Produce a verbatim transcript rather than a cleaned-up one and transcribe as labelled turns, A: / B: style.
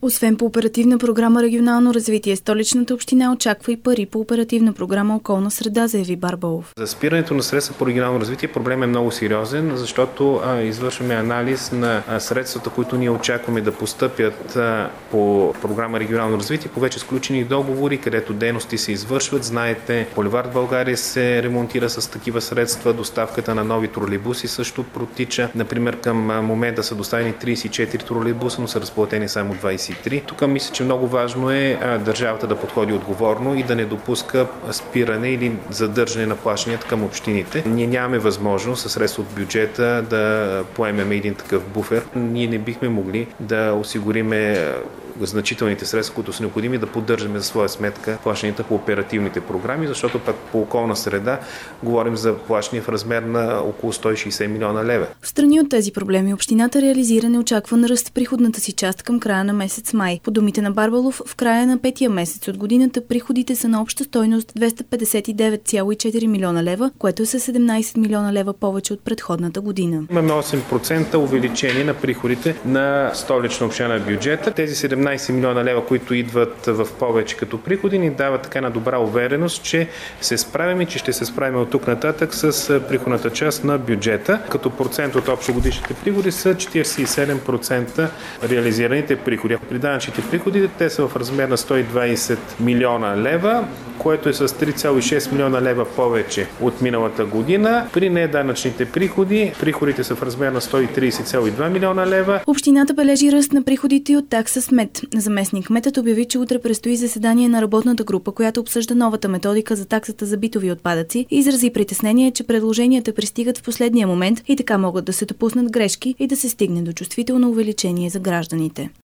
A: Освен по оперативна програма Регионално развитие, Столичната община очаква и пари по оперативна програма Околна среда, заяви Барбалов.
B: За спирането на средства по регионално развитие проблем е много сериозен, защото а, извършваме анализ на а, средствата, които ние очакваме да постъпят а, по програма Регионално развитие, по вече сключени договори, където дейности се извършват. Знаете, Булевард България се ремонтира с такива средства, доставката на нови тролейбуси също протича. Например, към момента са доставени тридесет и четири тролейбуса, но са разплатени само двадесет и три. Тук мисля, че много важно е а, държавата да подходи отговорно и да не допуска спиране или задържане на плащанията към общините. Ние нямаме възможност със средства от бюджета да поемем един такъв буфер. Ние не бихме могли да осигуриме значителните средства, които са необходими да поддържаме за своя сметка плащанията по оперативните програми, защото пък по околна среда говорим за плащания в размер на около сто и шейсет милиона лева.
A: В страни от тези проблеми общината реализира неочакван ръст в приходната си част към края на месец май. По думите на Барбалов, в края на петия месец от годината приходите са на обща стойност двеста петдесет и девет цяло и четири милиона лева, което е със седемнадесет милиона лева повече от предходната година.
B: Имаме осем процента увеличение на приходите на Столична община бюджета. Тези седемнадесет милиона лева, които идват в повече като приходи, ни дават така на добра увереност, че се справим и че ще се справим от тук нататък с приходната част на бюджета. Като процент от общогодишните приходи са четиридесет и седем процента реализираните приходи. При данъчните приходи те са в размер на сто и двадесет милиона лева, което е с три цяло и шест милиона лева повече от миналата година. При неданъчните приходи, приходите са в размер на сто и тридесет цяло и два милиона лева.
A: Общината бележи ръст на приходите от такса смет. Заместник кметът обяви, че утре предстои заседание на работната група, която обсъжда новата методика за таксата за битови отпадъци и изрази притеснение, че предложенията пристигат в последния момент и така могат да се допуснат грешки и да се стигне до чувствително увеличение за гражданите.